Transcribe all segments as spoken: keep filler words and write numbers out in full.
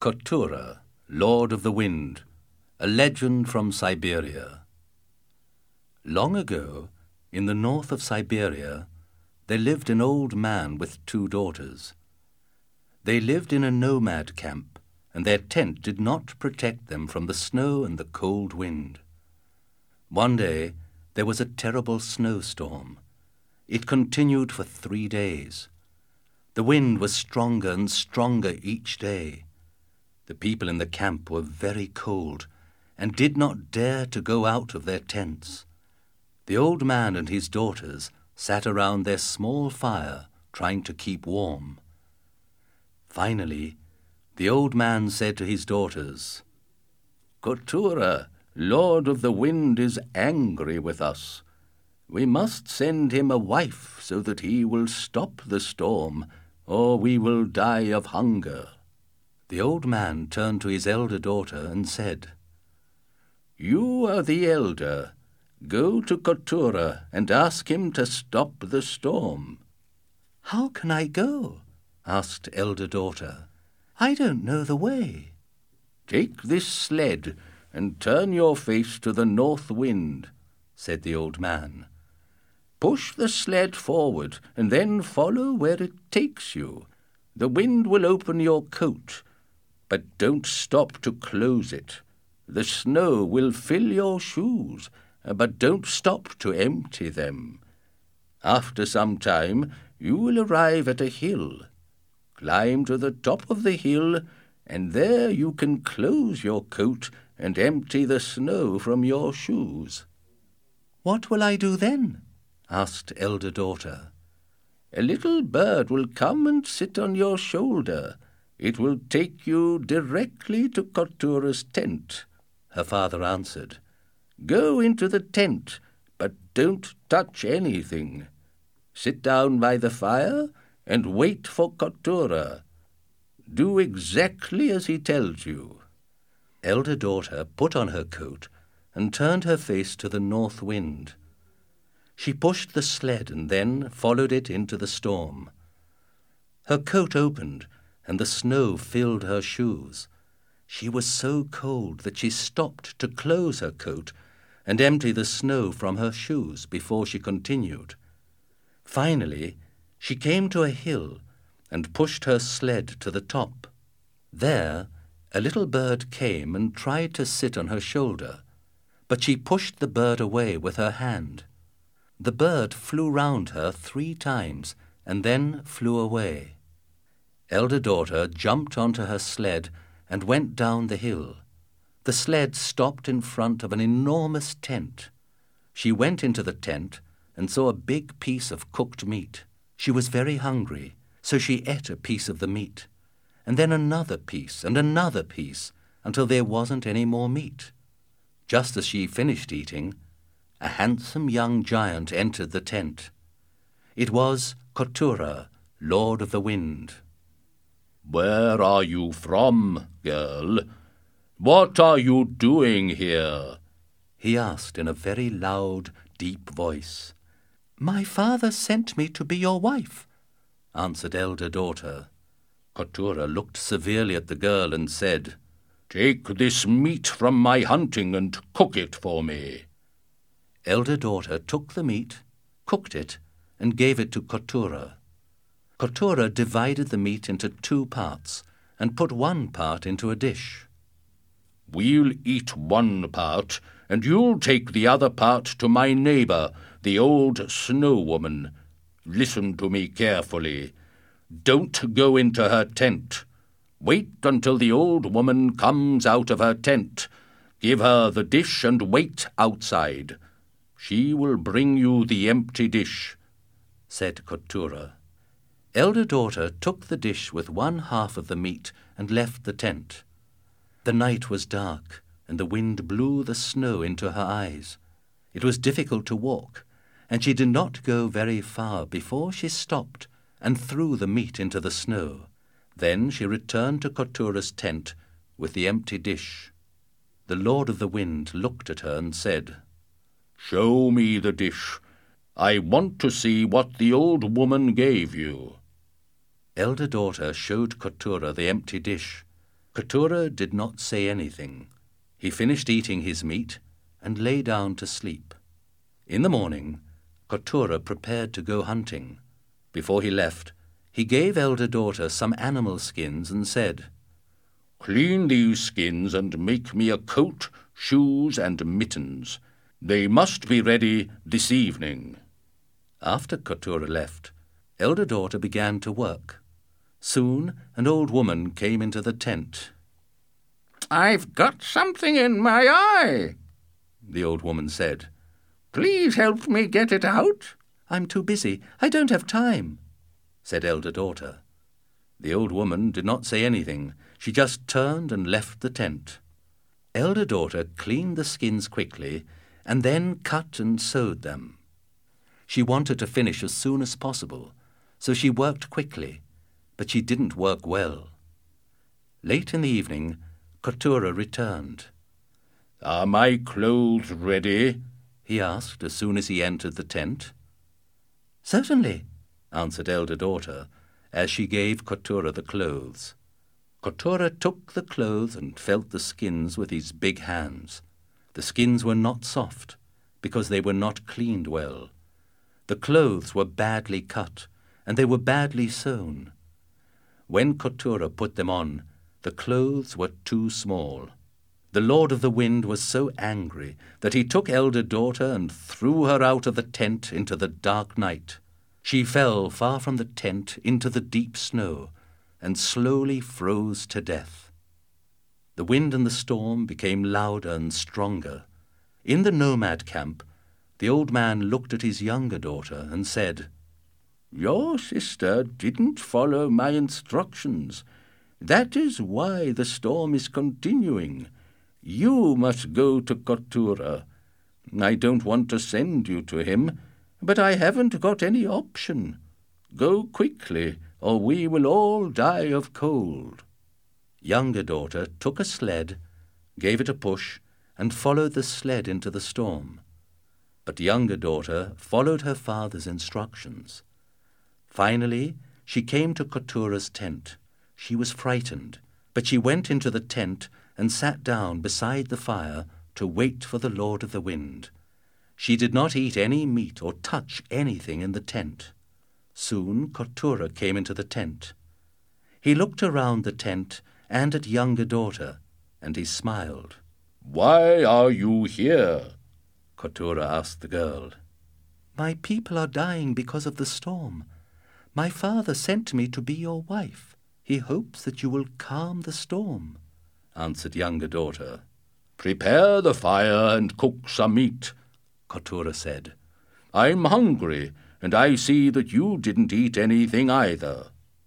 Kotura, Lord of the Wind, a legend from Siberia. Long ago, in the north of Siberia, there lived an old man with two daughters. They lived in a nomad camp, and their tent did not protect them from the snow and the cold wind. One day, there was a terrible snowstorm. It continued for three days. The wind was stronger and stronger each day. The people in the camp were very cold and did not dare to go out of their tents. The old man and his daughters sat around their small fire trying to keep warm. Finally, the old man said to his daughters, "Kotura, Lord of the Wind, is angry with us. We must send him a wife so that he will stop the storm, or we will die of hunger." The old man turned to his elder daughter and said, "You are the elder. Go to Kotura and ask him to stop the storm." "How can I go?" asked elder daughter. "I don't know the way." "Take this sled and turn your face to the north wind," said the old man. "Push the sled forward and then follow where it takes you. The wind will open your coat, but don't stop to close it. The snow will fill your shoes, but don't stop to empty them. After some time, you will arrive at a hill. Climb to the top of the hill, and there you can close your coat and empty the snow from your shoes." "What will I do then?" asked elder daughter. "A little bird will come and sit on your shoulder. It will take you directly to Kotura's tent," her father answered. "Go into the tent, but don't touch anything. Sit down by the fire and wait for Kotura. Do exactly as he tells you." Elder daughter put on her coat and turned her face to the north wind. She pushed the sled and then followed it into the storm. Her coat opened, and the snow filled her shoes. She was so cold that she stopped to close her coat and empty the snow from her shoes before she continued. Finally, she came to a hill and pushed her sled to the top. There, a little bird came and tried to sit on her shoulder, but she pushed the bird away with her hand. The bird flew round her three times and then flew away. Elder daughter jumped onto her sled and went down the hill. The sled stopped in front of an enormous tent. She went into the tent and saw a big piece of cooked meat. She was very hungry, so she ate a piece of the meat, and then another piece and another piece until there wasn't any more meat. Just as she finished eating, a handsome young giant entered the tent. It was Kotura, Lord of the Wind. "Where are you from, girl? What are you doing here?" he asked in a very loud, deep voice. "My father sent me to be your wife," answered elder daughter. Kotura looked severely at the girl and said, "Take this meat from my hunting and cook it for me." Elder daughter took the meat, cooked it, and gave it to Kotura. Kotura divided the meat into two parts and put one part into a dish. "We'll eat one part, and you'll take the other part to my neighbour, the old snow woman. Listen to me carefully. Don't go into her tent. Wait until the old woman comes out of her tent. Give her the dish and wait outside. She will bring you the empty dish," said Kotura. Elder daughter took the dish with one half of the meat and left the tent. The night was dark, and the wind blew the snow into her eyes. It was difficult to walk, and she did not go very far before she stopped and threw the meat into the snow. Then she returned to Kotura's tent with the empty dish. The Lord of the Wind looked at her and said, "Show me the dish. I want to see what the old woman gave you." Elder daughter showed Kotura the empty dish. Keturah did not say anything. He finished eating his meat and lay down to sleep. In the morning, Keturah prepared to go hunting. Before he left, he gave elder daughter some animal skins and said, "Clean these skins and make me a coat, shoes, and mittens. They must be ready this evening." After Keturah left, elder daughter began to work. Soon an old woman came into the tent. "I've got something in my eye," the old woman said. "Please help me get it out." "I'm too busy. I don't have time," said elder daughter. The old woman did not say anything. She just turned and left the tent. Elder daughter cleaned the skins quickly and then cut and sewed them. She wanted to finish as soon as possible, so she worked quickly, but she didn't work well. Late in the evening, Keturah returned. "Are my clothes ready?" he asked as soon as he entered the tent. "Certainly," answered elder daughter, as she gave Keturah the clothes. Keturah took the clothes and felt the skins with his big hands. The skins were not soft, because they were not cleaned well. The clothes were badly cut, and they were badly sewn. When Keturah put them on, the clothes were too small. The Lord of the Wind was so angry that he took elder daughter and threw her out of the tent into the dark night. She fell far from the tent into the deep snow and slowly froze to death. The wind and the storm became louder and stronger. In the nomad camp, the old man looked at his younger daughter and said, "Your sister didn't follow my instructions. That is why the storm is continuing. You must go to Keturah. I don't want to send you to him, but I haven't got any option. Go quickly, or we will all die of cold." Younger daughter took a sled, gave it a push, and followed the sled into the storm. But younger daughter followed her father's instructions. Finally, she came to Keturah's tent. She was frightened, but she went into the tent and sat down beside the fire to wait for the Lord of the Wind. She did not eat any meat or touch anything in the tent. Soon Keturah came into the tent. He looked around the tent and at younger daughter, and he smiled. "Why are you here?" Keturah asked the girl. "My people are dying because of the storm. My father sent me to be your wife. He hopes that you will calm the storm," answered younger daughter. "Prepare the fire and cook some meat," Keturah said. "I'm hungry, and I see that you didn't eat anything either."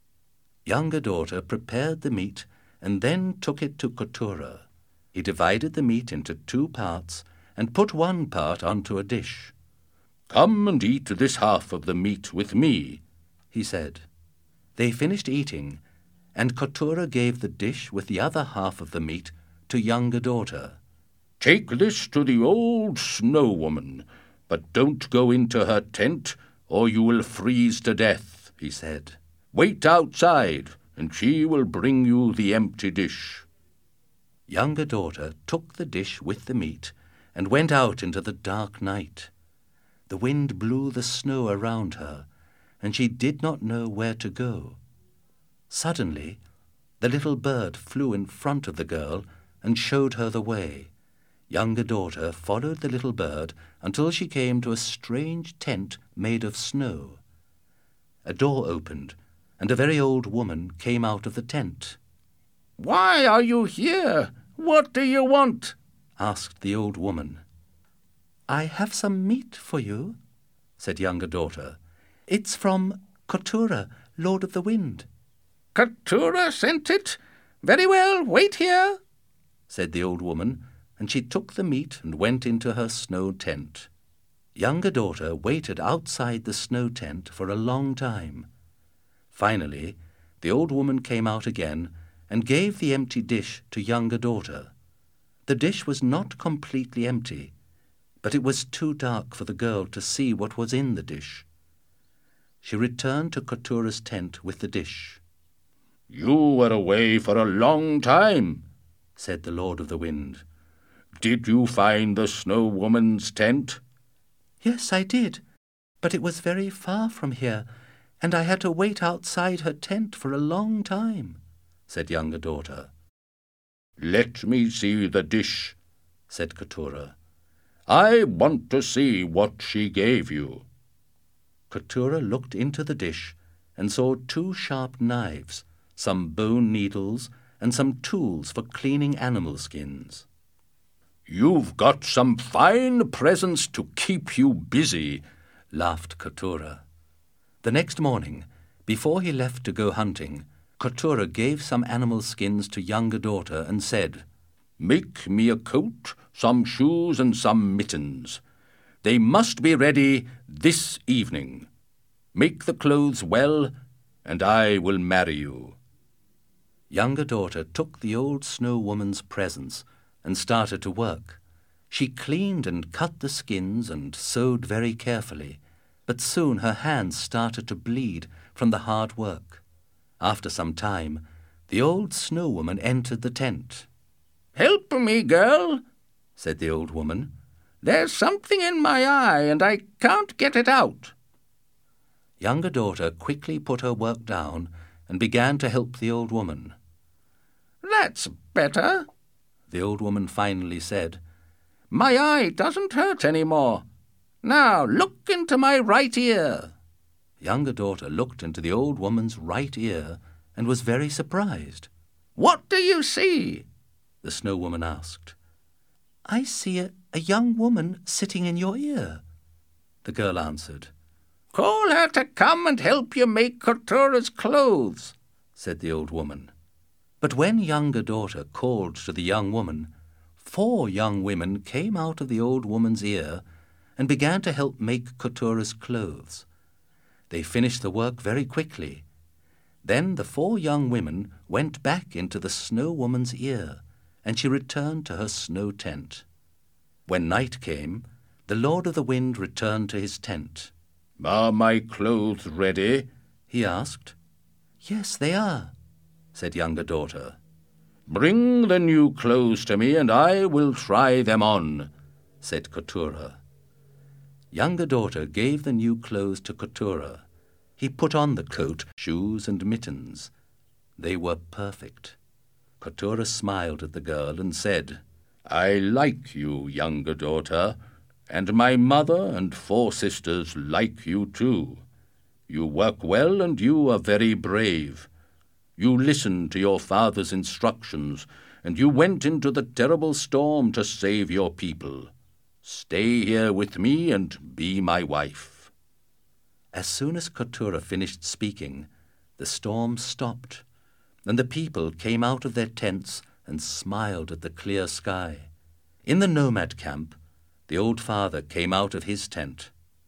Younger daughter prepared the meat and then took it to Keturah. He divided the meat into two parts and put one part onto a dish. "Come and eat this half of the meat with me," he said. They finished eating, and Keturah gave the dish with the other half of the meat to younger daughter. "Take this to the old snow woman, but don't go into her tent, or you will freeze to death," he said. "Wait outside, and she will bring you the empty dish." Younger daughter took the dish with the meat and went out into the dark night. The wind blew the snow around her, and she did not know where to go. Suddenly, the little bird flew in front of the girl and showed her the way. Younger daughter followed the little bird until she came to a strange tent made of snow. A door opened, and a very old woman came out of the tent. "Why are you here? What do you want?" asked the old woman. "I have some meat for you," said younger daughter. "It's from Keturah, Lord of the Wind." "Keturah sent it? Very well, wait here," said the old woman, and she took the meat and went into her snow tent. Younger daughter waited outside the snow tent for a long time. Finally, the old woman came out again and gave the empty dish to younger daughter. The dish was not completely empty, but it was too dark for the girl to see what was in the dish. She returned to Keturah's tent with the dish. "You were away for a long time," said the Lord of the Wind. "Did you find the Snow Woman's tent?" "Yes, I did, but it was very far from here, and I had to wait outside her tent for a long time," said younger daughter. "Let me see the dish," said Keturah. "I want to see what she gave you." Keturah looked into the dish and saw two sharp knives, some bone needles, and some tools for cleaning animal skins. "You've got some fine presents to keep you busy," laughed Keturah. The next morning, before he left to go hunting, Keturah gave some animal skins to younger daughter and said, "Make me a coat, some shoes, and some mittens. They must be ready this evening. Make the clothes well, and I will marry you." Younger daughter took the old Snow Woman's presents and started to work. She cleaned and cut the skins and sewed very carefully, but soon her hands started to bleed from the hard work. After some time, the old Snow Woman entered the tent. "Help me, girl," said the old woman. "There's something in my eye, and I can't get it out." Younger daughter quickly put her work down and began to help the old woman. "That's better," the old woman finally said. "My eye doesn't hurt any more. Now look into my right ear." Younger daughter looked into the old woman's right ear and was very surprised. "What do you see?" the Snow Woman asked. "I see a, a young woman sitting in your ear," the girl answered. "Call her to come and help you make Keturah's clothes," said the old woman. But when younger daughter called to the young woman, four young women came out of the old woman's ear and began to help make Keturah's clothes. They finished the work very quickly. Then the four young women went back into the Snow Woman's ear, and she returned to her snow tent. When night came, the Lord of the Wind returned to his tent. "Are my clothes ready?" he asked. "Yes, they are," said younger daughter. "Bring the new clothes to me, and I will try them on," said Keturah. Younger daughter gave the new clothes to Keturah. He put on the coat, shoes, and mittens. They were perfect. Keturah smiled at the girl and said, "I like you, younger daughter, and my mother and four sisters like you too. You work well, and you are very brave. You listened to your father's instructions, and you went into the terrible storm to save your people. Stay here with me and be my wife." As soon as Keturah finished speaking, the storm stopped, and the people came out of their tents and smiled at the clear sky. In the nomad camp, the old father came out of his tent.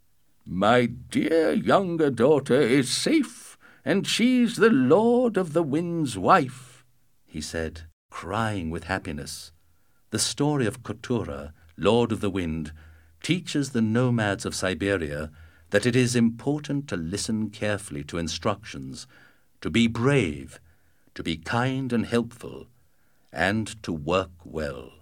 "My dear younger daughter is safe, and she's the Lord of the Wind's wife," he said, crying with happiness. The story of Keturah, Lord of the Wind, teaches the nomads of Siberia that it is important to listen carefully to instructions, to be brave, to be kind and helpful, and to work well.